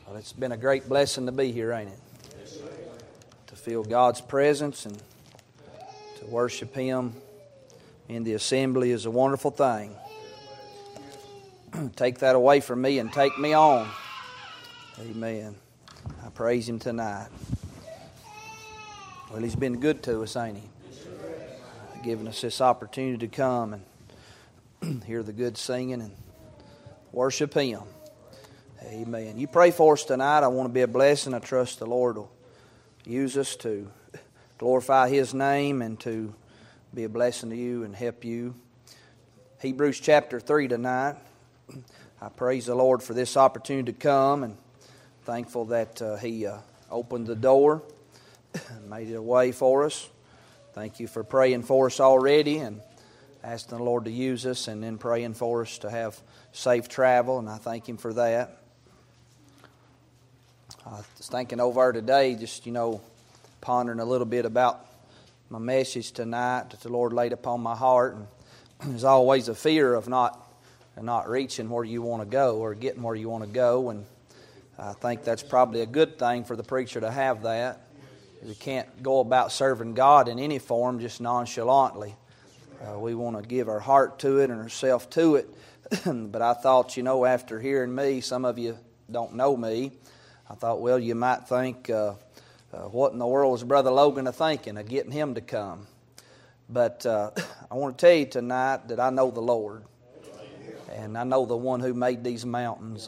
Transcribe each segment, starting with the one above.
Well, it's been a great blessing to be here, ain't it? Yes, sir. To feel God's presence and to worship Him in the assembly is a wonderful thing. Take that away from me and take me on. Amen. I praise Him tonight. Well, He's been good to us, ain't He? Giving us this opportunity to come and hear the good singing and worship Him. Amen. You pray for us tonight. I want to be a blessing. I trust the Lord will use us to glorify His name and to be a blessing to you and help you. Hebrews chapter 3 tonight. I praise the Lord for this opportunity to come, and thankful that He opened the door and made it a way for us. Thank you for praying for us already and asking the Lord to use us, and then praying for us to have safe travel, and I thank Him for that. I was thinking over today, just, pondering a little bit about my message tonight that the Lord laid upon my heart. And there's always a fear of not reaching where you want to go or getting where you want to go. And I think that's probably a good thing for the preacher to have that. We can't go about serving God in any form just nonchalantly. We want to give our heart to it and ourselves to it. But I thought, after hearing me, some of you don't know me, I thought, well, you might think, what in the world is Brother Logan thinking of getting him to come? But I want to tell you tonight that I know the Lord. And I know the one who made these mountains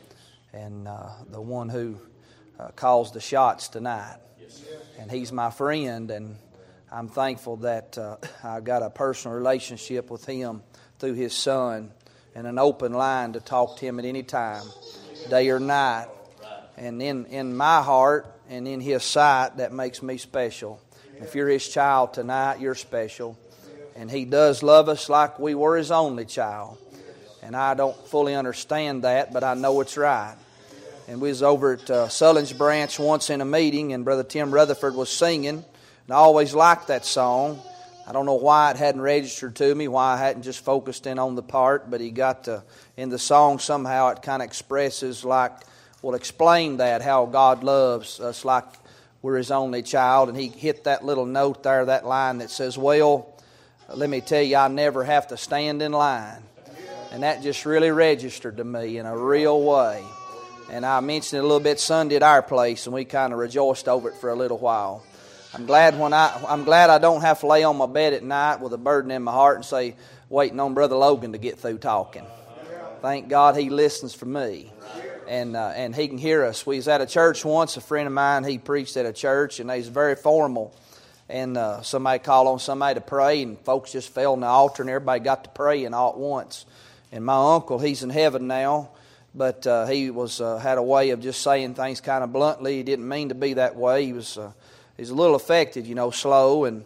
and the one who calls the shots tonight. And He's my friend, and I'm thankful that I got a personal relationship with Him through His Son and an open line to talk to Him at any time, day or night. And in my heart and in His sight, that makes me special. If you're His child tonight, you're special. And He does love us like we were His only child. And I don't fully understand that, but I know it's right. And we was over at Sullins Branch once in a meeting, and Brother Tim Rutherford was singing. And I always liked that song. I don't know why it hadn't registered to me, why I hadn't just focused in on the part, but he got in the song somehow it kind of expresses will explain that, how God loves us like we're His only child. And he hit that little note there, that line that says, well, let me tell you, I never have to stand in line. And that just really registered to me in a real way. And I mentioned it a little bit Sunday at our place, and we kind of rejoiced over it for a little while. I'm glad I don't have to lay on my bed at night with a burden in my heart and say, waiting on Brother Logan to get through talking. Thank God He listens for me. And He can hear us. We was at a church once, a friend of mine, he preached at a church, and they was very formal. And somebody called on somebody to pray, and folks just fell on the altar, and everybody got to praying all at once. And my uncle, he's in heaven now, but he had a way of just saying things kind of bluntly. He didn't mean to be that way. He's a little affected, slow,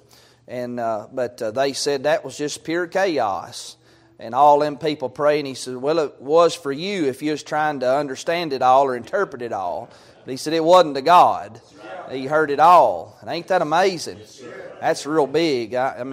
but they said that was just pure chaos. And all them people praying, he said, well, it was for you if you was trying to understand it all or interpret it all. But he said it wasn't to God. He heard it all. And ain't that amazing? That's real big.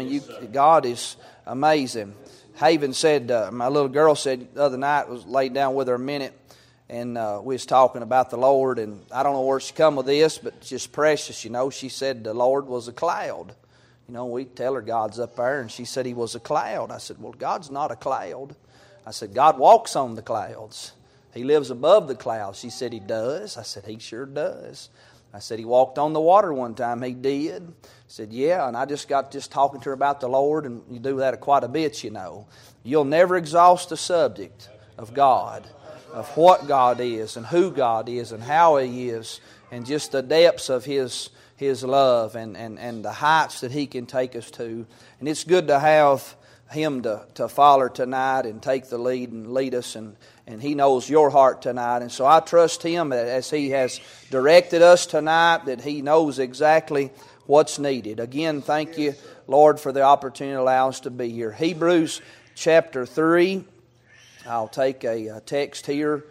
God is amazing. Haven said, my little girl said the other night, was laid down with her a minute, and we was talking about the Lord, and I don't know where she come with this, but it's just precious, She said the Lord was a cloud. We tell her God's up there, and she said He was a cloud. I said, well, God's not a cloud. I said, God walks on the clouds. He lives above the clouds. She said He does. I said, He sure does. I said, He walked on the water one time. He did. I said, yeah, and I just got talking to her about the Lord, and you do that quite a bit, You'll never exhaust the subject of God, of what God is and who God is and how He is, and just the depths of His love and the heights that He can take us to. And it's good to have Him to follow tonight and take the lead and lead us, and He knows your heart tonight. And so I trust Him that as He has directed us tonight, that He knows exactly what's needed. Again, thank you, Lord, for the opportunity to allow us to be here. Hebrews chapter 3. I'll take a text here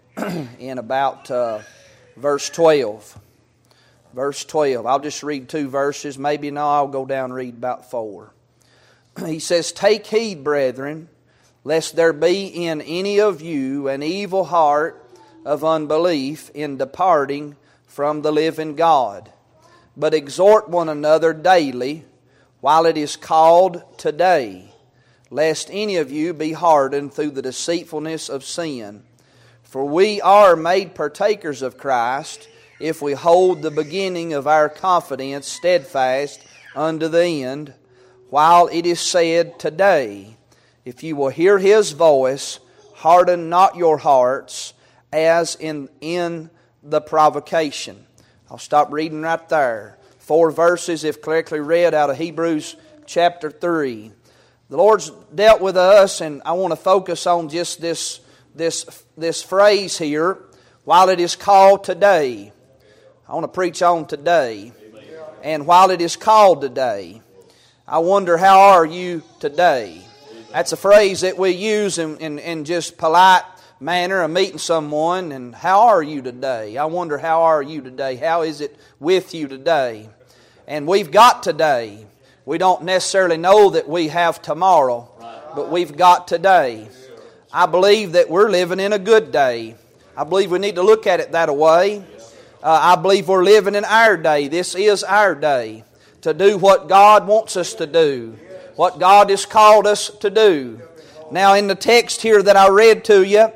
in about verse 12. Verse 12. I'll just read 2 verses. Maybe no, I'll go down and read about 4. He says, take heed, brethren, lest there be in any of you an evil heart of unbelief in departing from the living God. But exhort one another daily, while it is called today, lest any of you be hardened through the deceitfulness of sin. For we are made partakers of Christ, if we hold the beginning of our confidence steadfast unto the end, while it is said today, if you will hear His voice, harden not your hearts, as in the provocation. I'll stop reading right there. 4 verses, if correctly read, out of Hebrews chapter 3. The Lord's dealt with us, and I want to focus on just this phrase here, while it is called today. I want to preach on today. And while it is called today, I wonder, how are you today? That's a phrase that we use in just polite manner of meeting someone. And how are you today? I wonder, how are you today? How is it with you today? And we've got today. We don't necessarily know that we have tomorrow, but we've got today. I believe that we're living in a good day. I believe we need to look at it that way. I believe we're living in our day. This is our day to do what God wants us to do, what God has called us to do. Now, in the text here that I read to you,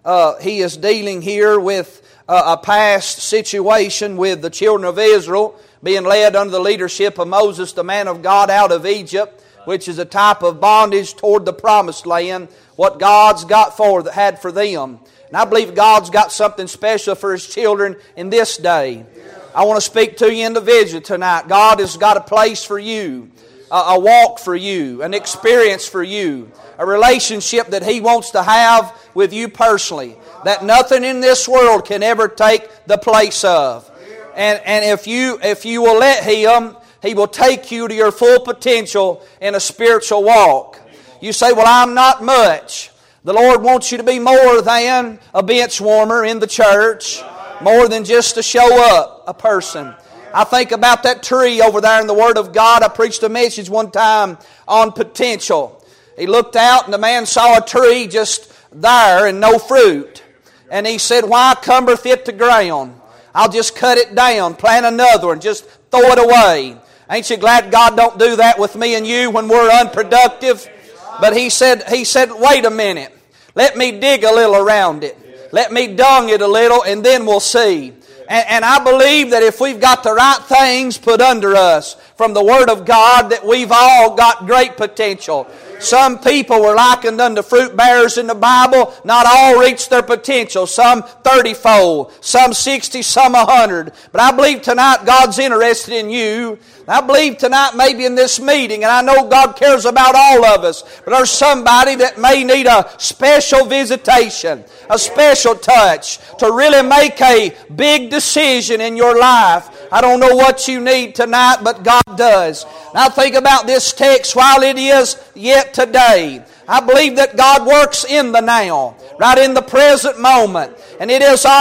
he is dealing here with a past situation with the children of Israel being led under the leadership of Moses, the man of God, out of Egypt, which is a type of bondage toward the promised land, what God's had for them. And I believe God's got something special for His children in this day. I want to speak to you individually tonight. God has got a place for you, a walk for you, an experience for you, a relationship that He wants to have with you personally, that nothing in this world can ever take the place of. And if you will let Him, He will take you to your full potential in a spiritual walk. You say, well, I'm not much. The Lord wants you to be more than a bench warmer in the church, more than just to show up a person. I think about that tree over there in the Word of God. I preached a message one time on potential. He looked out and the man saw a tree just there and no fruit. And he said, why cumbereth it the ground? I'll just cut it down, plant another one, just throw it away. Ain't you glad God don't do that with me and you when we're unproductive? But he said, wait a minute. Let me dig a little around it. Let me dung it a little, and then we'll see. And I believe that if we've got the right things put under us from the Word of God, that we've all got great potential. Some people were likened unto fruit bearers in the Bible. Not all reached their potential. Some 30-fold, some 60, some 100. But I believe tonight God's interested in you. I believe tonight maybe in this meeting, and I know God cares about all of us, but there's somebody that may need a special visitation, a special touch to really make a big decision in your life. I don't know what you need tonight, but God does. Now think about this text, while it is yet today. I believe that God works in the now, right in the present moment. And it is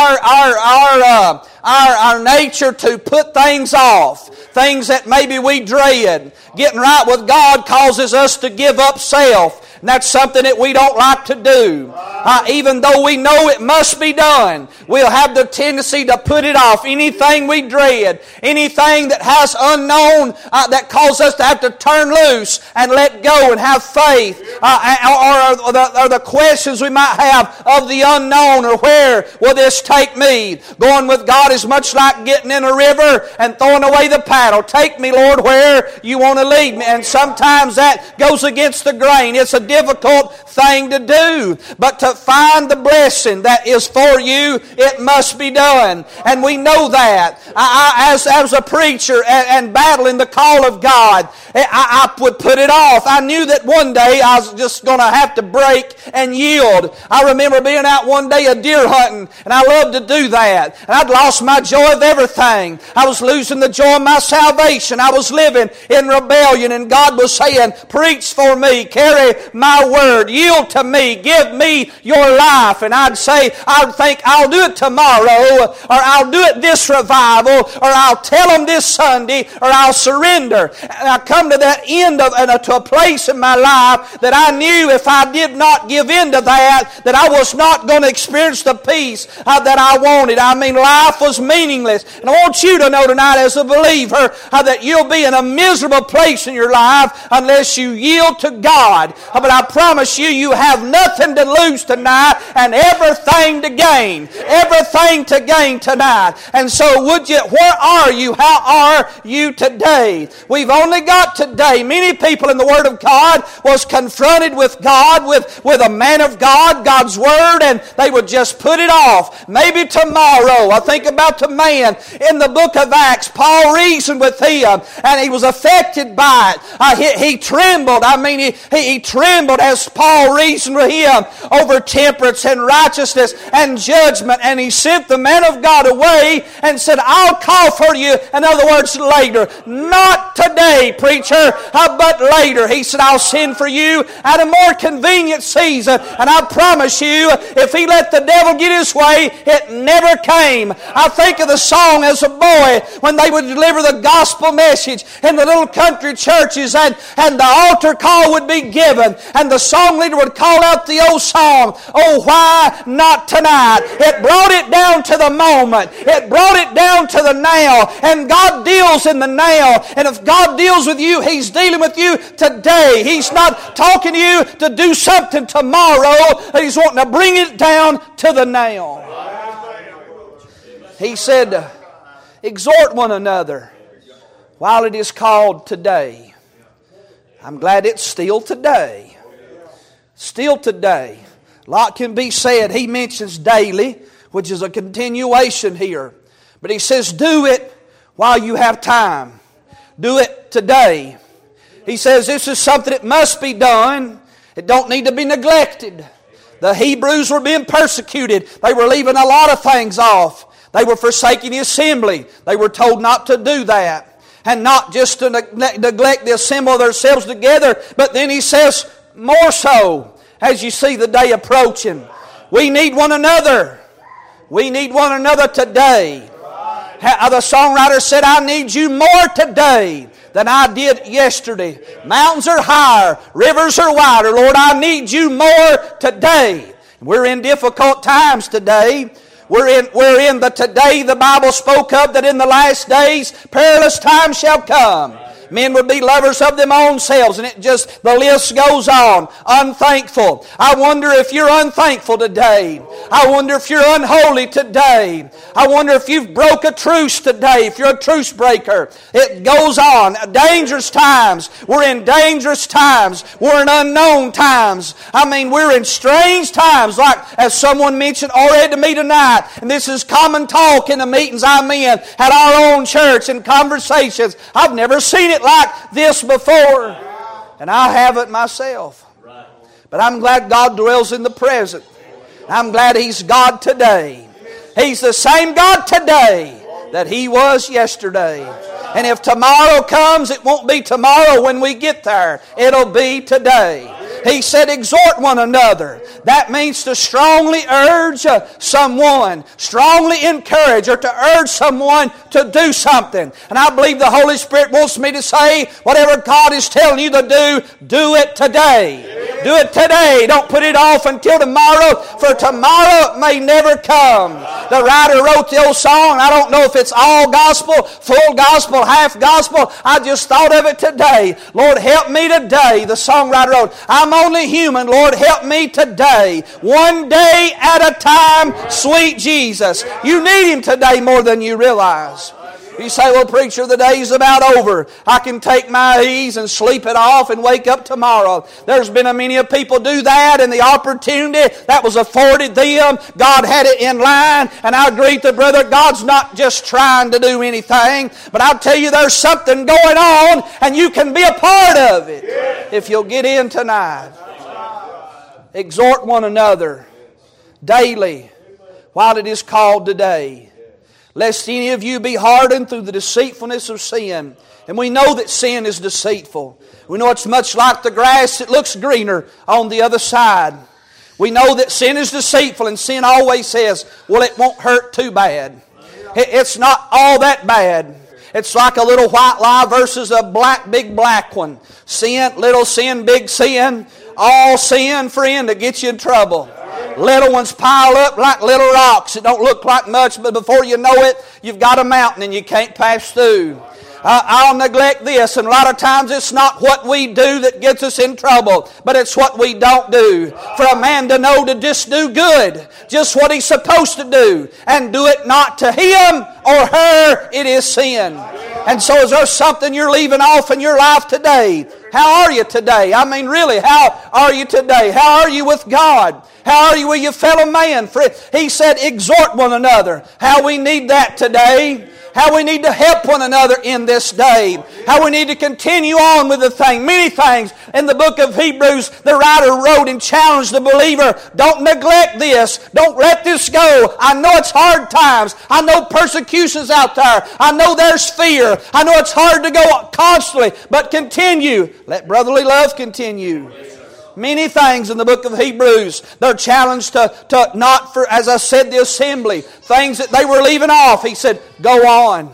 our nature to put things off, things that maybe we dread. Getting right with God causes us to give up self. And that's something that we don't like to do. Even though we know it must be done, we'll have the tendency to put it off. Anything we dread, anything that has unknown, that causes us to have to turn loose and let go and have faith. Or the questions we might have of the unknown, or where will this take me? Going with God is much like getting in a river and throwing away the paddle. Take me, Lord, where you want to lead me. And sometimes that goes against the grain. It's a difficult thing to do. But to find the blessing that is for you, it must be done. And we know that. As a preacher and battling the call of God, I would put it off. I knew that one day I was just going to have to break and yield. I remember being out one day a deer hunting, and I loved to do that. And I'd lost my joy of everything. I was losing the joy of my salvation. I was living in rebellion, and God was saying, preach for me, carry my word. Yield to me. Give me your life. And I'd think I'll do it tomorrow, or I'll do it this revival, or I'll tell them this Sunday, or I'll surrender. And I come to that end to a place in my life that I knew if I did not give in to that I was not going to experience the peace that I wanted. I mean, life was meaningless. And I want you to know tonight as a believer that you'll be in a miserable place in your life unless you yield to God. But I promise you, you have nothing to lose tonight and everything to gain. Everything to gain tonight. And so where are you? How are you today? We've only got today. Many people in the Word of God was confronted with God, with a man of God, God's Word, and they would just put it off. Maybe tomorrow. I think about the man in the book of Acts. Paul reasoned with him, and he was affected by it. He trembled. I mean, he trembled as Paul reasoned with him over temperance and righteousness and judgment. And he sent the man of God away and said, I'll call for you, in other words, later. Not today, preacher, but later. He said, I'll send for you at a more convenient season. And I promise you, if he let the devil get his way, it never came. I think of the song as a boy when they would deliver the gospel message in the little country churches, and the altar call would be given, and the song leader would call out the old song, Oh, Why Not Tonight? It brought it down to the moment. It brought it down to the now. And God deals in the now. And if God deals with you, He's dealing with you today. He's not talking to you to do something tomorrow. He's wanting to bring it down to the now. He said, exhort one another while it is called today. I'm glad it's still today. Still today. A lot can be said. He mentions daily, which is a continuation here. But he says, do it while you have time. Do it today. He says this is something that must be done. It don't need to be neglected. The Hebrews were being persecuted. They were leaving a lot of things off. They were forsaking the assembly. They were told not to do that. And not just to neglect the assembly themselves together. But then he says, more so, as you see the day approaching. We need one another. We need one another today. The songwriter said, I need you more today than I did yesterday. Mountains are higher. Rivers are wider. Lord, I need you more today. We're in difficult times today. We're in the today the Bible spoke of, that in the last days perilous times shall come. Men would be lovers of them own selves, and the list goes on. Unthankful. I wonder if you're unthankful today. I wonder if you're unholy today. I wonder if you've broke a truce today, if you're a truce breaker. It goes on. Dangerous times. We're in dangerous times. We're in unknown times. I mean, we're in strange times, like as someone mentioned already to me tonight. And this is common talk in the meetings I'm in at our own church and conversations. I've never seen it like this before, and I haven't myself. But I'm glad God dwells in the present. I'm glad He's God today. He's the same God today that He was yesterday. And if tomorrow comes, it won't be tomorrow when we get there. It'll be today. He said, exhort one another. That means to strongly urge someone, strongly encourage, or to urge someone to do something. And I believe the Holy Spirit wants me to say, whatever God is telling you to do it today. Do it today. Don't put it off until tomorrow, for tomorrow may never come. The writer wrote the old song. I don't know if it's all gospel, full gospel, half gospel. I just thought of it today. Lord, help me today. The songwriter wrote, I'm only human. Lord, help me today. One day at a time, sweet Jesus. You need Him today more than you realize. You say, well, preacher, the day's about over. I can take my ease and sleep it off and wake up tomorrow. There's been a many of people do that, and the opportunity that was afforded them, God had it in line. And I agree with the brother, God's not just trying to do anything, but I'll tell you there's something going on, and you can be a part of it if you'll get in tonight. Exhort one another daily while it is called today. lest any of you be hardened through the deceitfulness of sin. And we know that sin is deceitful. We know it's much like the grass that looks greener on the other side. We know that sin is deceitful, and sin always says, well, it won't hurt too bad. It's not all that bad. It's like a little white lie versus a big black one. Sin, little sin, big sin. All sin, friend, to get you in trouble. Little ones pile up like little rocks. It don't look like much, but before you know it, you've got a mountain and you can't pass through. I'll neglect this, and a lot of times it's not what we do that gets us in trouble, but it's what we don't do. For a man to know to just do good, just what he's supposed to do, and do it not to him or her, it is sin. And so is there something you're leaving off in your life today? How are you today? I mean, really, how are you today? How are you with God? How are you with your fellow man? He said, exhort one another. How we need that today. How we need to help one another in this day. How we need to continue on with the thing. Many things in the book of Hebrews, the writer wrote and challenged the believer. Don't neglect this. Don't let this go. I know it's hard times. I know persecution's out there. I know there's fear. I know it's hard to go constantly. But continue. Let brotherly love continue. Many things in the book of Hebrews, they're challenged to not for, as I said, the assembly. Things that they were leaving off. He said, go on.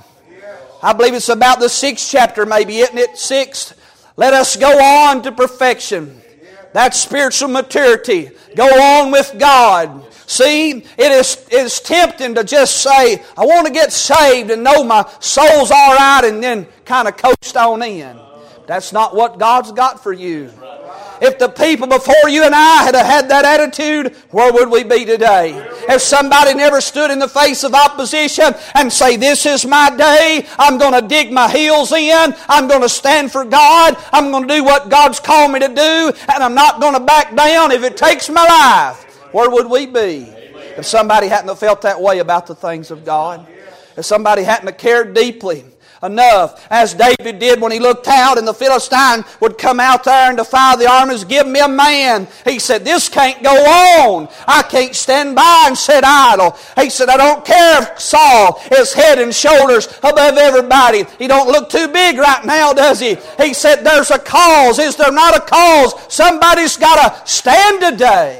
I believe it's about the 6th chapter maybe, isn't it? 6th. Let us go on to perfection. That's spiritual maturity. Go on with God. See, it is tempting to just say, I want to get saved and know my soul's all right and then kind of coast on in. That's not what God's got for you. If the people before you and I had that attitude, where would we be today? If somebody never stood in the face of opposition and say, this is my day, I'm going to dig my heels in, I'm going to stand for God, I'm going to do what God's called me to do, and I'm not going to back down if it takes my life, where would we be? If somebody hadn't felt that way about the things of God, if somebody hadn't cared deeply enough, as David did when he looked out and the Philistine would come out there and defy the armies, give me a man. He said, this can't go on. I can't stand by and sit idle. He said, I don't care if Saul is head and shoulders above everybody. He don't look too big right now, does he? He said, there's a cause. Is there not a cause? Somebody's got to stand today.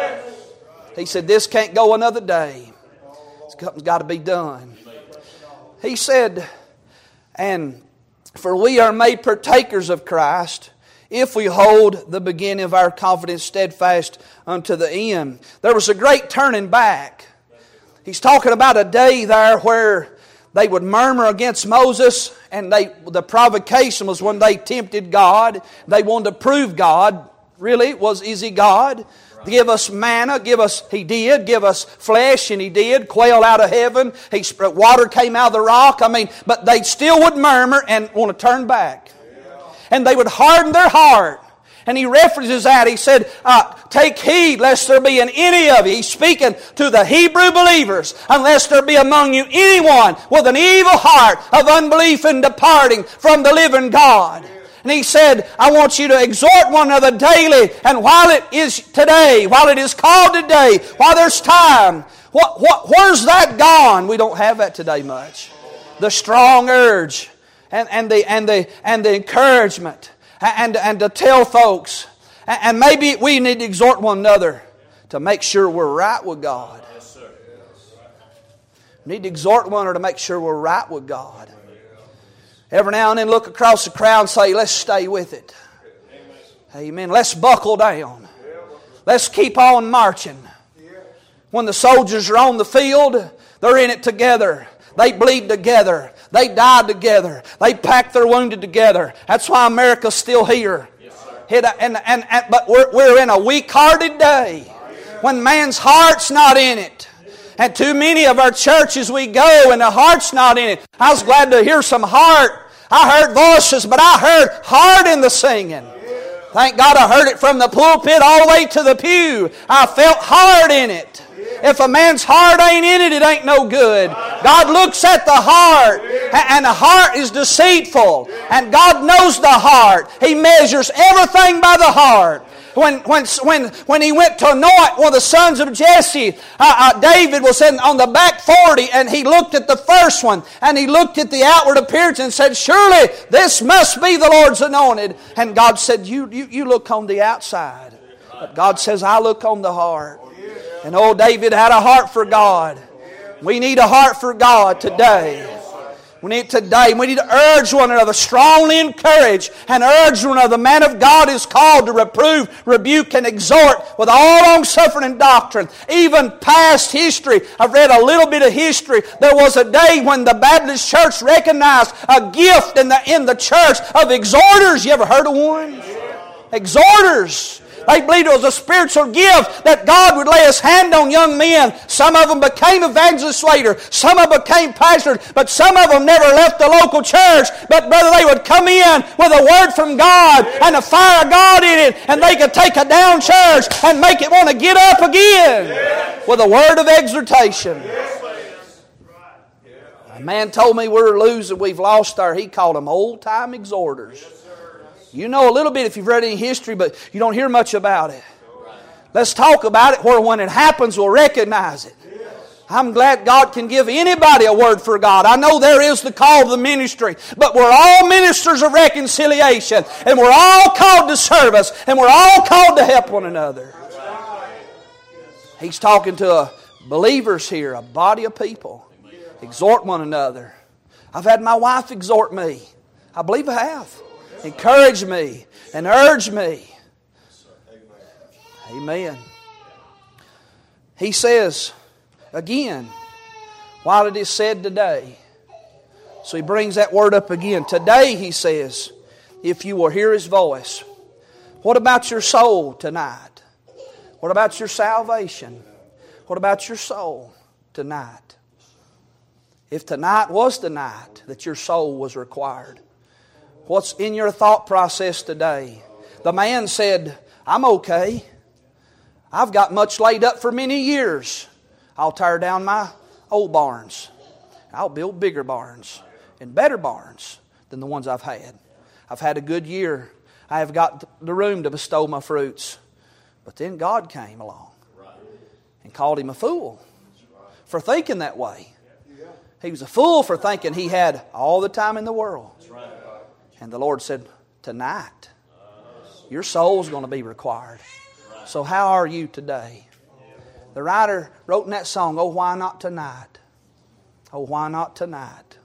He said, this can't go another day. Something's got to be done. He said, and for we are made partakers of Christ, if we hold the beginning of our confidence steadfast unto the end. There was a great turning back. He's talking about a day there where they would murmur against Moses, and the provocation was when they tempted God. They wanted to prove God. Really, is He God? Give us manna, He did. Give us flesh, and He did. Quail out of heaven. Water came out of the rock. But they still would murmur and want to turn back. And they would harden their heart. And he references that. He said, take heed lest there be in any of you. He's speaking to the Hebrew believers. Unless there be among you anyone with an evil heart of unbelief and departing from the living God. And he said, I want you to exhort one another daily. And while it is today, while it is called today, while there's time, where's that gone? We don't have that today much. The strong urge and the encouragement and to tell folks. And maybe we need to exhort one another to make sure we're right with God. We need to exhort one another to make sure we're right with God. Every now and then look across the crowd and say, let's stay with it. Amen. Let's buckle down. Let's keep on marching. When the soldiers are on the field, they're in it together. They bleed together. They died together. They packed their wounded together. That's why America's still here. But we're in a weak-hearted day when man's heart's not in it. And too many of our churches we go and the heart's not in it. I was glad to hear some heart. I heard voices, but I heard heart in the singing. Thank God I heard it from the pulpit all the way to the pew. I felt heart in it. If a man's heart ain't in it, it ain't no good. God looks at the heart, and the heart is deceitful. And God knows the heart. He measures everything by the heart. When he went to anoint one of the sons of Jesse, David was on the back 40, and he looked at the first one, and he looked at the outward appearance and said, surely this must be the Lord's anointed. And God said, you look on the outside. But God says, I look on the heart. And old David had a heart for God. We need a heart for God today. We need to urge one another, strongly encourage and urge one another. The man of God is called to reprove, rebuke, and exhort with all long-suffering and doctrine. Even past history, I've read a little bit of history. There was a day when the Baptist church recognized a gift in the church of exhorters. You ever heard of one? Exhorters. They believed it was a spiritual gift that God would lay His hand on young men. Some of them became evangelists later. Some of them became pastors. But some of them never left the local church. But brother, they would come in with a word from God and a fire of God in it. And they could take a down church and make it want to get up again with a word of exhortation. A man told me we're losing. We've lost he called them old-time exhorters. You know a little bit if you've read any history, but you don't hear much about it. Let's talk about it where when it happens we'll recognize it. I'm glad God can give anybody a word for God. I know there is the call of the ministry, but we're all ministers of reconciliation, and we're all called to service, and we're all called to help one another. He's talking to believers here, a body of people. Exhort one another. I've had my wife exhort me. I believe I have. Encourage me and urge me. Amen. He says, again, while it is said today. So he brings that word up again. Today, he says, if you will hear His voice. What about your soul tonight? What about your salvation? What about your soul tonight? If tonight was the night that your soul was required, what's in your thought process today? The man said, I'm okay. I've got much laid up for many years. I'll tear down my old barns. I'll build bigger barns and better barns than the ones I've had. I've had a good year. I have got the room to bestow my fruits. But then God came along and called him a fool for thinking that way. He was a fool for thinking he had all the time in the world. And the Lord said, tonight, your soul's going to be required. So how are you today? The writer wrote in that song, oh, why not tonight? Oh, why not tonight?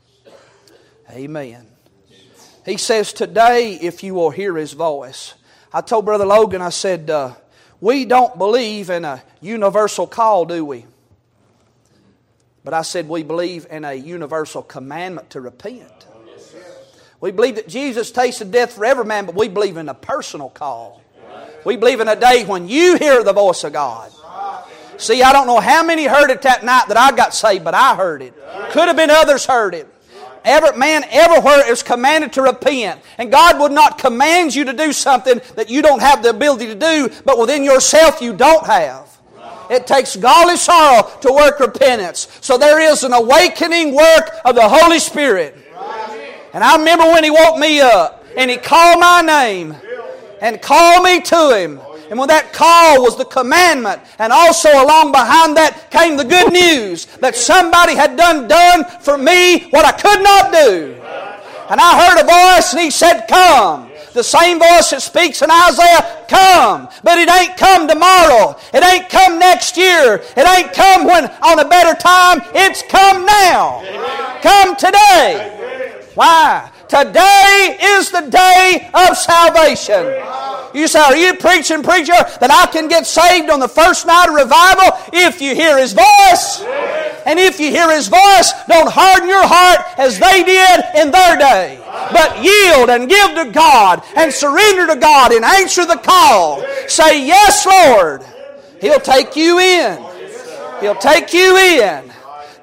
Amen. He says, today, if you will hear His voice. I told Brother Logan, I said, we don't believe in a universal call, do we? But I said, we believe in a universal commandment to repent. We believe that Jesus tasted death for every man, but we believe in a personal call. We believe in a day when you hear the voice of God. See, I don't know how many heard it that night that I got saved, but I heard it. Could have been others heard it. Every man everywhere is commanded to repent. And God would not command you to do something that you don't have the ability to do, but within yourself you don't have. It takes godly sorrow to work repentance. So there is an awakening work of the Holy Spirit. And I remember when He woke me up and He called my name and called me to Him. And when that call was the commandment, and also along behind that came the good news that somebody had done for me what I could not do. And I heard a voice and He said, come. The same voice that speaks in Isaiah, come. But it ain't come tomorrow. It ain't come next year. It ain't come when on a better time. It's come now. Come today. Why? Today is the day of salvation. You say, are you preaching, preacher, that I can get saved on the first night of revival? If you hear His voice. And if you hear His voice, don't harden your heart as they did in their day. But yield and give to God and surrender to God and answer the call. Say, yes, Lord. He'll take you in. He'll take you in.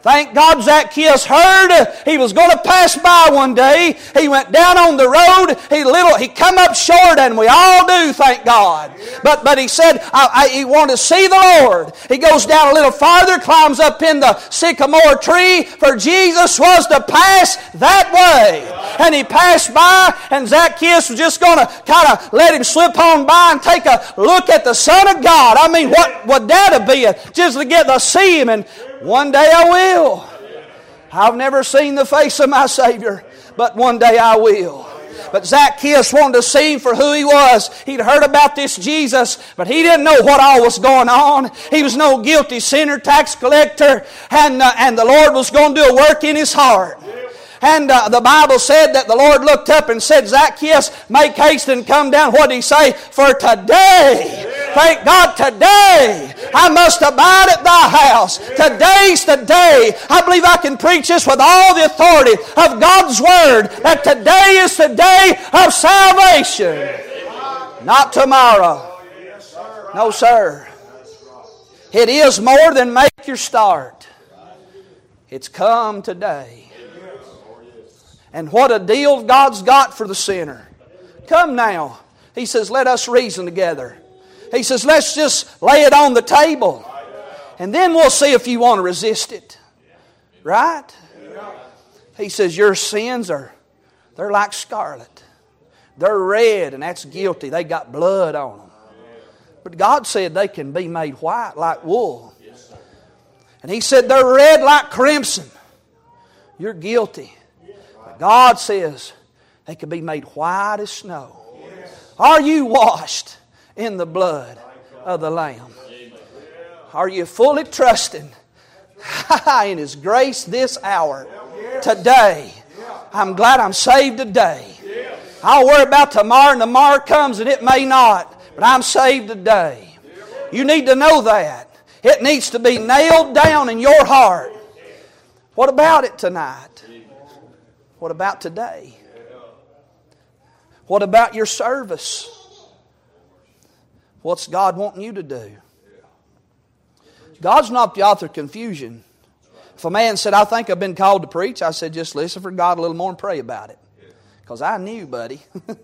Thank God Zacchaeus heard he was going to pass by one day. He went down on the road. He come up short, and we all do, thank God. But he said he wanted to see the Lord. He goes down a little farther, climbs up in the sycamore tree, for Jesus was to pass that way. And he passed by, and Zacchaeus was just going to kind of let him slip on by and take a look at the Son of God. I mean, what would that be? Just to get to see Him, and one day I will. I've never seen the face of my Savior, but one day I will. But Zacchaeus wanted to see Him for who He was. He'd heard about this Jesus, but he didn't know what all was going on. He was no guilty sinner, tax collector, and the Lord was going to do a work in his heart. And the Bible said that the Lord looked up and said, Zacchaeus, make haste and come down. What did He say? For today, thank God, today I must abide at thy house. Today's the day. I believe I can preach this with all the authority of God's Word, that today is the day of salvation. Not tomorrow. No, sir. It is more than make your start. It's come today. And what a deal God's got for the sinner. Come now. He says, let us reason together. He says, let's just lay it on the table. And then we'll see if you want to resist it. Right? He says, your sins they're like scarlet. They're red, and that's guilty. They got blood on them. But God said they can be made white like wool. And He said they're red like crimson. You're guilty. God says they can be made white as snow. Are you washed in the blood of the Lamb? Are you fully trusting in His grace this hour? Today. I'm glad I'm saved today. I'll worry about tomorrow, and tomorrow comes and it may not. But I'm saved today. You need to know that. It needs to be nailed down in your heart. What about it tonight? What about today? What about your service? What's God wanting you to do? God's not the author of confusion. If a man said, I think I've been called to preach, I said, just listen for God a little more and pray about it. Because I knew, buddy.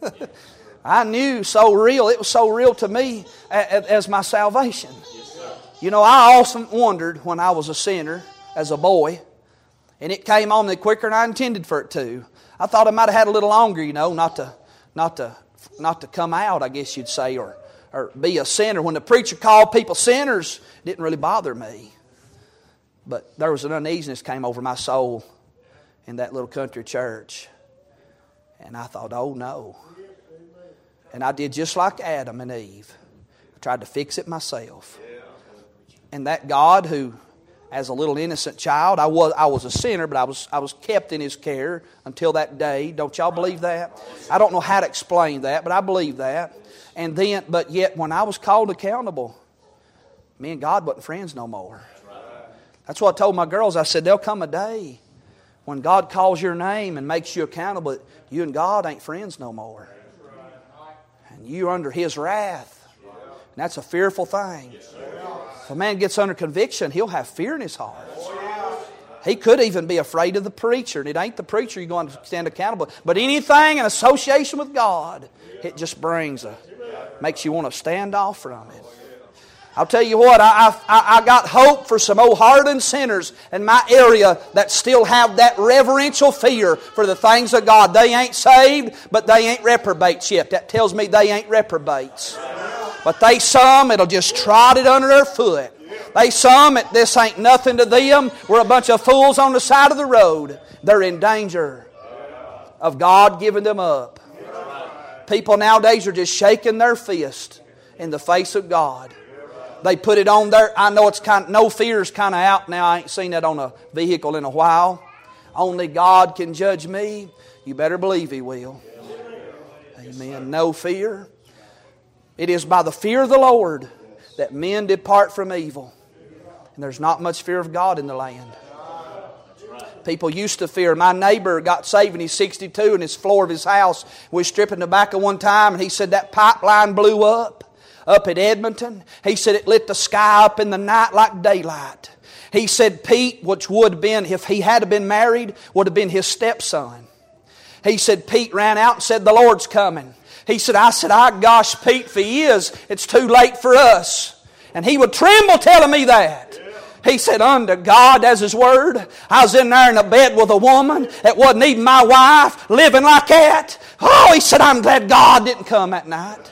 I knew so real. It was so real to me as my salvation. You know, I often wondered when I was a sinner as a boy, and it came on me quicker than I intended for it to. I thought I might have had a little longer, you know, not to come out, I guess you'd say, or be a sinner. When the preacher called people sinners, it didn't really bother me. But there was an uneasiness came over my soul in that little country church. And I thought, oh no. And I did just like Adam and Eve. I tried to fix it myself. And that God who, as a little innocent child, I was a sinner, but I was kept in His care until that day. Don't y'all believe that? I don't know how to explain that, but I believe that. And then, but yet when I was called accountable, me and God wasn't friends no more. That's what I told my girls. I said, there'll come a day when God calls your name and makes you accountable, you and God ain't friends no more. And you're under His wrath. And that's a fearful thing. If a man gets under conviction, he'll have fear in his heart. He could even be afraid of the preacher. And it ain't the preacher you're going to stand accountable. But anything in association with God, it just makes you want to stand off from it. I'll tell you what, I got hope for some old hardened sinners in my area that still have that reverential fear for the things of God. They ain't saved, but they ain't reprobates yet. That tells me they ain't reprobates. But it'll just trot it under their foot. This ain't nothing to them. We're a bunch of fools on the side of the road. They're in danger of God giving them up. People nowadays are just shaking their fist in the face of God. They put it on there. I know no fear's kind of out now. I ain't seen that on a vehicle in a while. Only God can judge me. You better believe He will. Amen. No fear. It is by the fear of the Lord that men depart from evil. And there's not much fear of God in the land. People used to fear. My neighbor got saved when he's 62 and his floor of his house was stripping tobacco one time, and he said that pipeline blew up at Edmonton. He said it lit the sky up in the night like daylight. He said Pete, which would have been, if he had been married, would have been his stepson. He said Pete ran out and said, the Lord's coming. He said, gosh, Pete, if he is, it's too late for us. And he would tremble telling me that. He said, unto God, as His Word. I was in there in a bed with a woman that wasn't even my wife, living like that. Oh, he said, I'm glad God didn't come that night.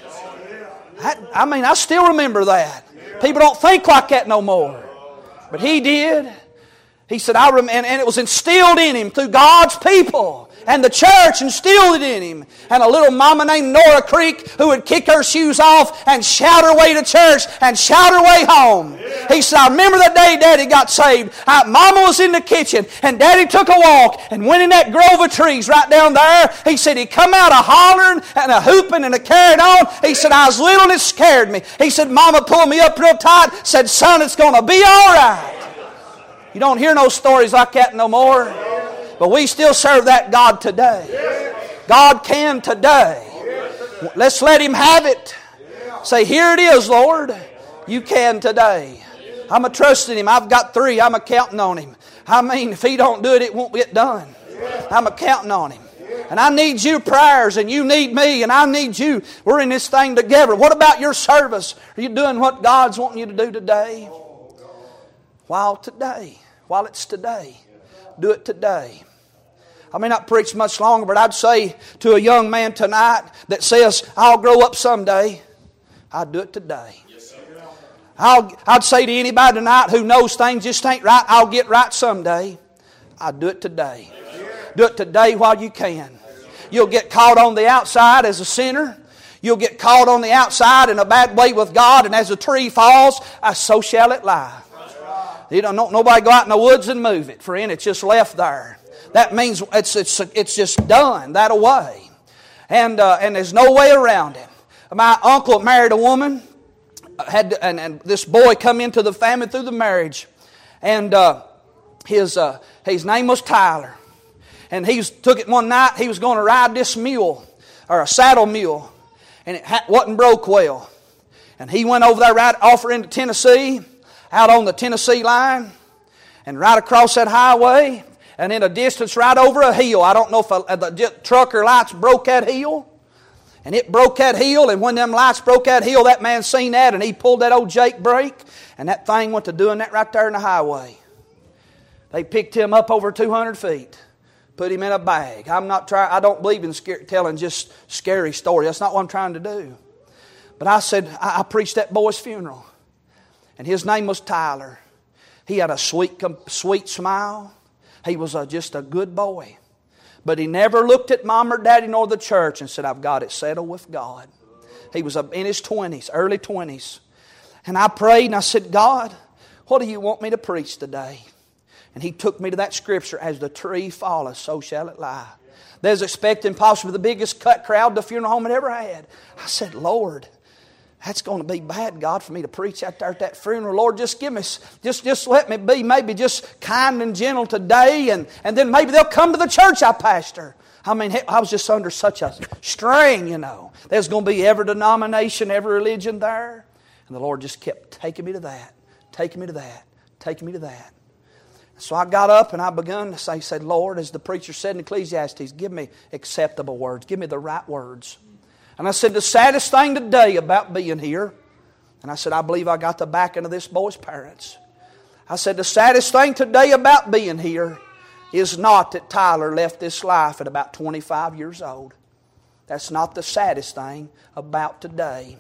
I still remember that. People don't think like that no more. But he did. He said, and it was instilled in him through God's people. And the church instilled it in him. And a little mama named Nora Creek who would kick her shoes off and shout her way to church and shout her way home. He said, I remember the day Daddy got saved. Mama was in the kitchen and Daddy took a walk and went in that grove of trees right down there. He said he come out a hollering and a hooping and a carrying on. He said, I was little and it scared me. He said, Mama pulled me up real tight, said, son, it's going to be all right. You don't hear no stories like that no more. But we still serve that God today. God can today. Let's let Him have it. Say, here it is, Lord. You can today. I'm a trusting Him. I've got 3. I'm a counting on Him. If He don't do it, it won't get done. I'm a counting on Him. And I need your prayers, and you need me, and I need you. We're in this thing together. What about your service? Are you doing what God's wanting you to do today? While it's today. Do it today. I may not preach much longer, but I'd say to a young man tonight that says, I'll grow up someday, I'd do it today. I'd say to anybody tonight who knows things just ain't right, I'll get right someday, I'd do it today. Do it today while you can. You'll get caught on the outside as a sinner. You'll get caught on the outside in a bad way with God, and as a tree falls, so shall it lie. You don't nobody go out in the woods and move it, friend. It's just left there. That means it's just done that away, and there's no way around it. My uncle married a woman, and this boy come into the family through the marriage, and his name was Tyler, and he took it one night. He was going to ride this mule or a saddle mule, and it wasn't broke well, and he went over there right off into Tennessee, out on the Tennessee line, and right across that highway. And in a distance right over a hill. I don't know if the trucker lights broke that hill. And it broke that hill. And when them lights broke that hill, that man seen that. And he pulled that old Jake brake. And that thing went to doing that right there in the highway. They picked him up over 200 feet. Put him in a bag. I don't believe in telling just scary stories. That's not what I'm trying to do. But I said, I preached that boy's funeral. And his name was Tyler. He had a sweet smile. He was just a good boy. But he never looked at Mom or Daddy nor the church and said, I've got it settled with God. He was in his 20s, early 20s. And I prayed and I said, God, what do you want me to preach today? And He took me to that scripture, as the tree falleth, so shall it lie. They was expecting possibly the biggest crowd the funeral home had ever had. I said, Lord, that's going to be bad, God, for me to preach out there at that funeral. Lord, just give me, just let me be maybe just kind and gentle today, and then maybe they'll come to the church I pastor. I was just under such a strain, There's going to be every denomination, every religion there. And the Lord just kept taking me to that, taking me to that, taking me to that. So I got up and I begun to say, Lord, as the preacher said in Ecclesiastes, give me acceptable words. Give me the right words. And I said, the saddest thing today about being here, and I said, I believe I got the backing of this boy's parents. I said, the saddest thing today about being here is not that Tyler left this life at about 25 years old. That's not the saddest thing about today.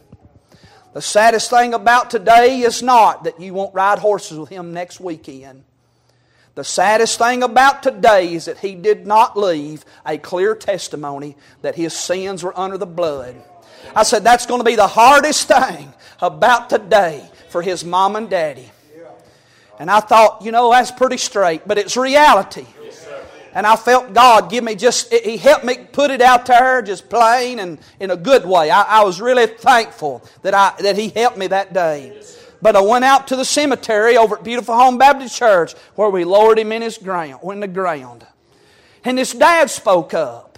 The saddest thing about today is not that you won't ride horses with him next weekend. The saddest thing about today is that he did not leave a clear testimony that his sins were under the blood. I said, that's going to be the hardest thing about today for his mom and daddy. And I thought, that's pretty straight, but it's reality. And I felt God give me He helped me put it out there just plain and in a good way. I was really thankful that He helped me that day. But I went out to the cemetery over at Beautiful Home Baptist Church where we lowered him in the ground. And his dad spoke up.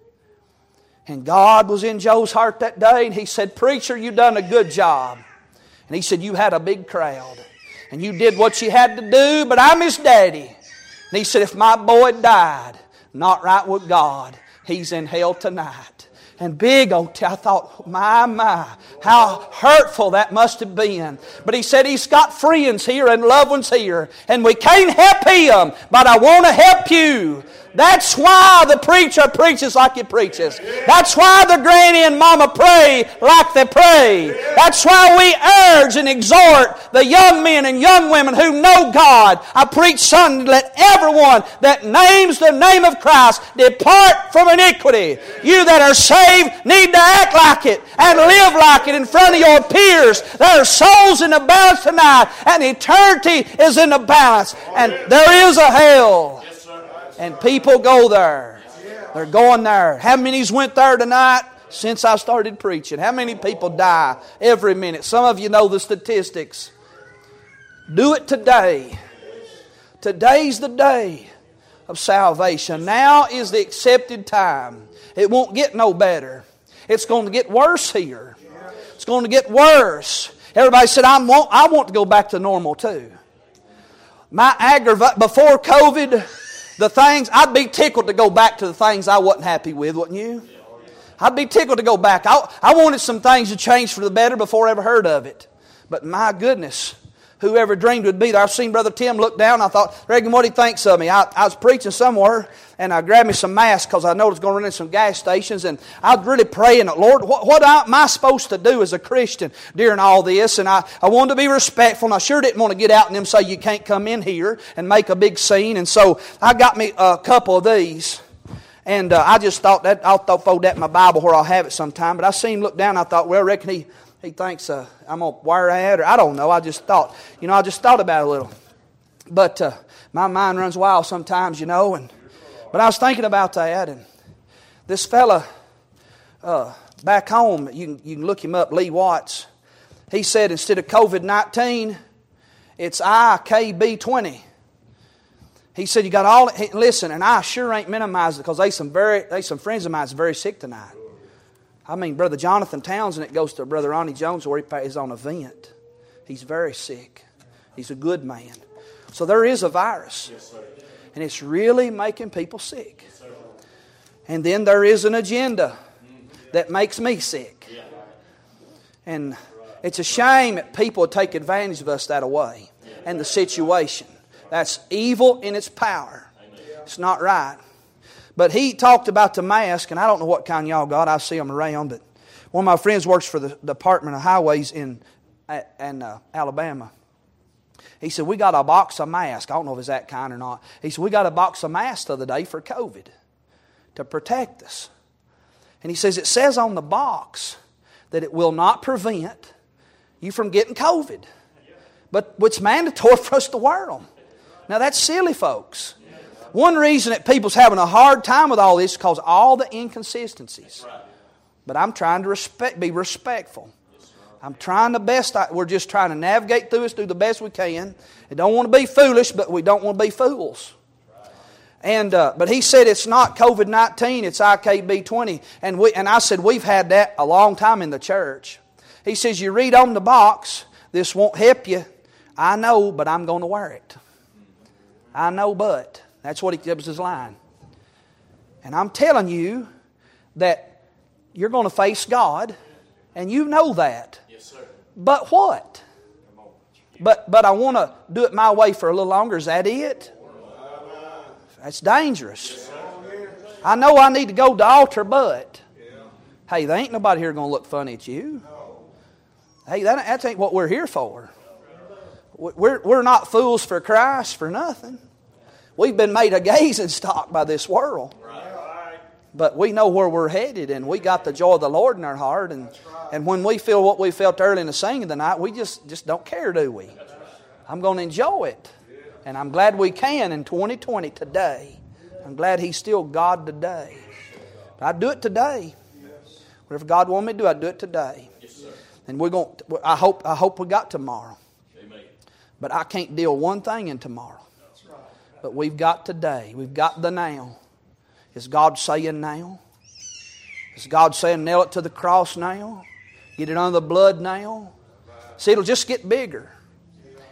And God was in Joe's heart that day, and he said, Preacher, you done a good job. And he said, you had a big crowd. and you did what you had to do, but I'm his daddy. And he said, if my boy died not right with God, he's in hell tonight. And big old, I thought, my, how hurtful that must have been. But he said he's got friends here and loved ones here, and we can't help him, but I want to help you. That's why the preacher preaches like he preaches. That's why the granny and mama pray like they pray. That's why we urge and exhort the young men and young women who know God. I preach, son, let everyone that names the name of Christ depart from iniquity. You that are saved need to act like it and live like it in front of your peers. There are souls in the balance tonight, and eternity is in the balance. And there is a hell. And people go there. They're going there. How many's went there tonight since I started preaching? How many people die every minute? Some of you know the statistics. Do it today. Today's the day of salvation. Now is the accepted time. It won't get no better. It's going to get worse here. It's going to get worse. Everybody said, I want to go back to normal too. Before COVID, the things, I'd be tickled to go back to the things I wasn't happy with, wouldn't you? I'd be tickled to go back. I wanted some things to change for the better before I ever heard of it. But my goodness, whoever dreamed would be there. I've seen Brother Tim look down. I thought, Reagan, what do he thinks of me? I was preaching somewhere, and I grabbed me some masks because I know I was going to run in some gas stations. And I was really praying, Lord, what am I supposed to do as a Christian during all this? And I wanted to be respectful, and I sure didn't want to get out and them say, you can't come in here and make a big scene. And so I got me a couple of these. And I just thought that I'll fold that in my Bible where I'll have it sometime. But I seen him look down, and I thought, well, I reckon he thinks I'm going to wear that, or I don't know. I just thought about it a little. But my mind runs wild sometimes, But I was thinking about that, and this fella back home, you can look him up, Lee Watts. He said instead of COVID-19, it's IKB20. He said you got all. Listen, and I sure ain't minimizing it because they some friends of mine that's very sick tonight. I mean, Brother Jonathan Townsend, it goes to Brother Ronnie Jones where he is on a vent. He's very sick. He's a good man. So there is a virus. Yes, sir. And it's really making people sick. Yes, and then there is an agenda that makes me sick. Yeah. And it's a shame that people take advantage of us that way and the situation. That's evil in its power. It's not right. But he talked about the mask, and I don't know what kind y'all got. I see them around, but one of my friends works for the Department of Highways in Alabama. He said, we got a box of masks. I don't know if it's that kind or not. He said, we got a box of masks the other day for COVID to protect us. And he says, it says on the box that it will not prevent you from getting COVID. But it's mandatory for us to wear them. Now that's silly, folks. One reason that people's having a hard time with all this is because all the inconsistencies. But I'm trying to be respectful. I'm trying the best. We're just trying to navigate through this, do the best we can. We don't want to be foolish, but we don't want to be fools. And but he said it's not COVID-19, it's IKB20. And I said we've had that a long time in the church. He says you read on the box, this won't help you. I know, but I'm going to wear it. I know, but. That was his line. And I'm telling you that you're going to face God, and you know that. Yes, sir. But what? But I want to do it my way for a little longer. Is that it? That's dangerous. I know I need to go to the altar, but hey, there ain't nobody here going to look funny at you. Hey, that ain't what we're here for. We're not fools for Christ for nothing. We've been made a gazing stock by this world. But we know where we're headed, and we got the joy of the Lord in our heart. And when we feel what we felt early in the singing tonight, we just don't care, do we? I'm going to enjoy it. And I'm glad we can in 2020 today. I'm glad He's still God today. But I'd do it today. Whatever God wants me to do, I'd do it today. And we're going. I hope we got tomorrow. But I can't deal one thing in tomorrow. But we've got today. We've got the now. Is God saying now? Is God saying nail it to the cross now? Get it under the blood now? See, it'll just get bigger.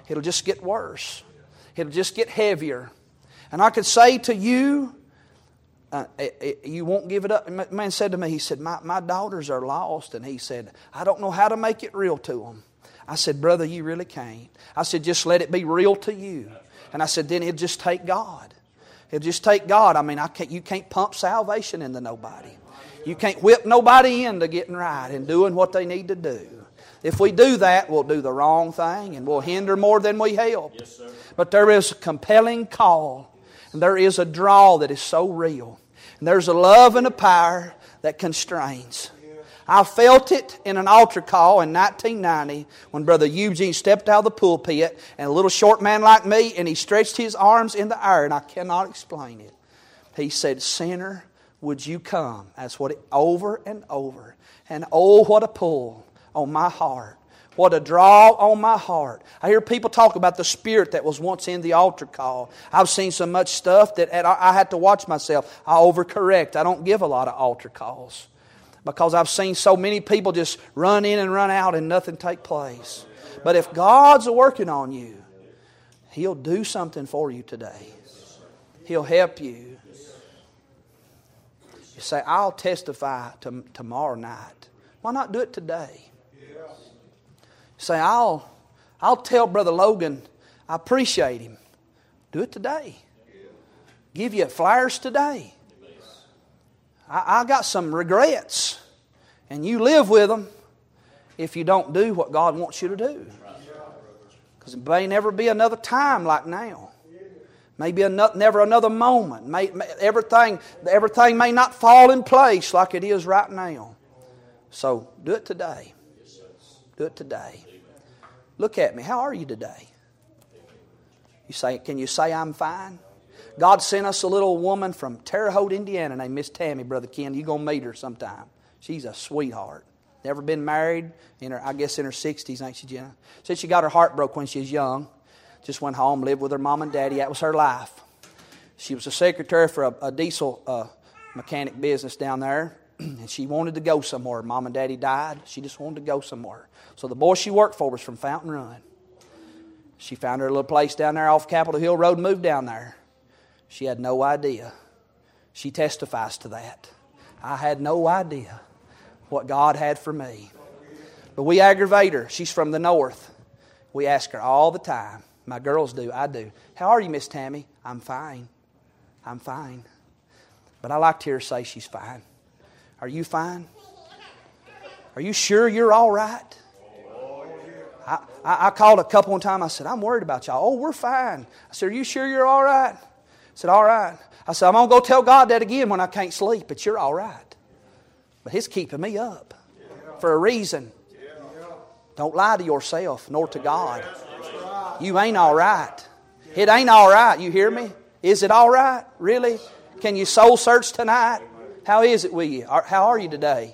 it'll just get worse. It'll just get heavier. And I could say to you, you won't give it up. A man said to me, he said, my daughters are lost. And he said, I don't know how to make it real to them. I said, brother, you really can't. I said, just let it be real to you. And I said, then it'll just take God. It'll just take God. I mean, you can't pump salvation into nobody. You can't whip nobody into getting right and doing what they need to do. If we do that, we'll do the wrong thing and we'll hinder more than we help. Yes, sir. But there is a compelling call. And there is a draw that is so real. And there's a love and a power that constrains. I felt it in an altar call in 1990 when Brother Eugene stepped out of the pulpit and a little short man like me, and he stretched his arms in the air, and I cannot explain it. He said, sinner, would you come? That's what over and over. And oh, what a pull on my heart. What a draw on my heart. I hear people talk about the spirit that was once in the altar call. I've seen so much stuff that I had to watch myself. I overcorrect. I don't give a lot of altar calls. Because I've seen so many people just run in and run out and nothing take place. But if God's working on you, He'll do something for you today. He'll help you. You say, I'll testify tomorrow night. Why not do it today? Say, I'll tell Brother Logan I appreciate him. Do it today. Give you flyers today. I got some regrets. And you live with them if you don't do what God wants you to do. Because it may never be another time like now. Maybe never another moment. Everything may not fall in place like it is right now. So do it today. Do it today. Look at me. How are you today? Can you say I'm fine? God sent us a little woman from Terre Haute, Indiana named Miss Tammy, Brother Ken. You're going to meet her sometime. She's a sweetheart. Never been married. I guess in her 60s, ain't she, Jenna? Said she got her heart broke when she was young. Just went home, lived with her mom and daddy. That was her life. She was a secretary for a diesel mechanic business down there. And she wanted to go somewhere. Mom and daddy died. She just wanted to go somewhere. So the boy she worked for was from Fountain Run. She found her little place down there off Capitol Hill Road and moved down there. She had no idea. She testifies to that. I had no idea what God had for me. But we aggravate her. She's from the north. We ask her all the time. My girls do. I do. How are you, Miss Tammy? I'm fine. I'm fine. But I like to hear her say she's fine. Are you fine? Are you sure you're all right? I called a couple one time. I said, I'm worried about y'all. Oh, we're fine. I said, are you sure you're all right? I said, all right. I said, I'm going to go tell God that again when I can't sleep, but you're all right. But He's keeping me up for a reason. Don't lie to yourself nor to God. You ain't all right. It ain't all right. You hear me? Is it all right? Really? Can you soul search tonight? How is it with you? How are you today?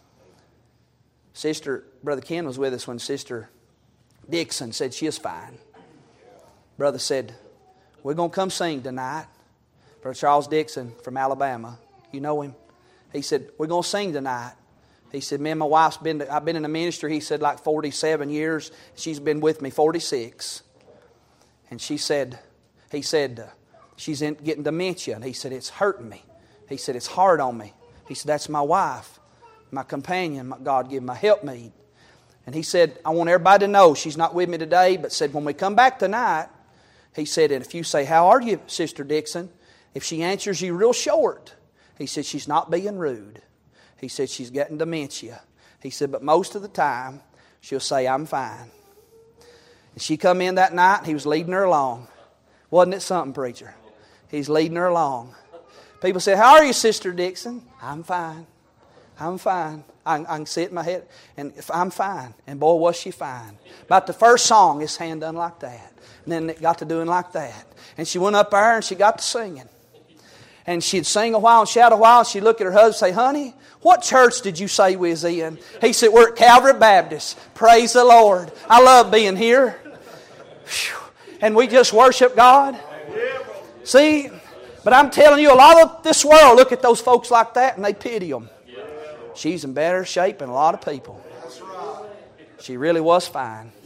Brother Ken was with us when Sister Dixon said she is fine. Brother said, we're going to come sing tonight. Brother Charles Dixon from Alabama. You know him? He said, we're going to sing tonight. He said, me and my wife's I've been in the ministry, he said, like 47 years. She's been with me 46. And he said, she's getting dementia. And he said, it's hurting me. He said, it's hard on me. He said, that's my wife, my companion, my God give my helpmeet. And he said, I want everybody to know she's not with me today, but said, when we come back tonight, he said, and if you say, how are you, Sister Dixon? If she answers you real short, he said, she's not being rude. He said, she's getting dementia. He said, but most of the time, she'll say, I'm fine. And she come in that night, and he was leading her along. Wasn't it something, preacher? He's leading her along. People say, how are you, Sister Dixon? I'm fine. I'm fine. I can see it in my head. And I'm fine. And boy, was she fine. About the first song, his hand done like that. And then it got to doing like that. And she went up there and she got to singing. And she'd sing a while and shout a while. She'd look at her husband and say, honey, what church did you say we was in? He said, we're at Calvary Baptist. Praise the Lord. I love being here. Whew. And we just worship God. See, but I'm telling you, a lot of this world look at those folks like that and they pity them. She's in better shape than a lot of people. She really was fine.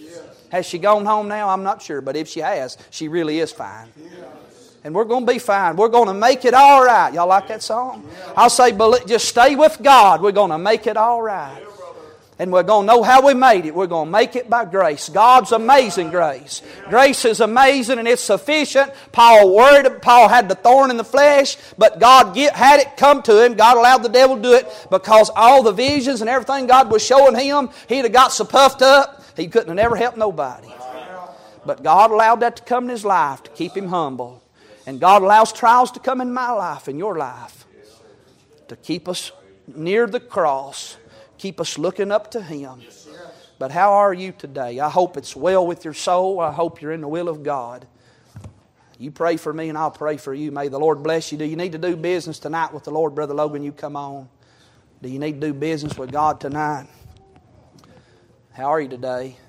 Has she gone home now? I'm not sure. But if she has, she really is fine. And we're going to be fine. We're going to make it all right. Y'all like that song? I'll say, just stay with God. We're going to make it all right. And we're going to know how we made it. We're going to make it by grace. God's amazing grace. Grace is amazing and it's sufficient. Paul had the thorn in the flesh, but God had it come to him. God allowed the devil to do it because all the visions and everything God was showing him, he'd have got so puffed up, he couldn't have never helped nobody. But God allowed that to come in his life to keep him humble. And God allows trials to come in my life, in your life, to keep us near the cross. Keep us looking up to Him. But how are you today? I hope it's well with your soul. I hope you're in the will of God. You pray for me and I'll pray for you. May the Lord bless you. Do you need to do business tonight with the Lord, Brother Logan? You come on. Do you need to do business with God tonight? How are you today?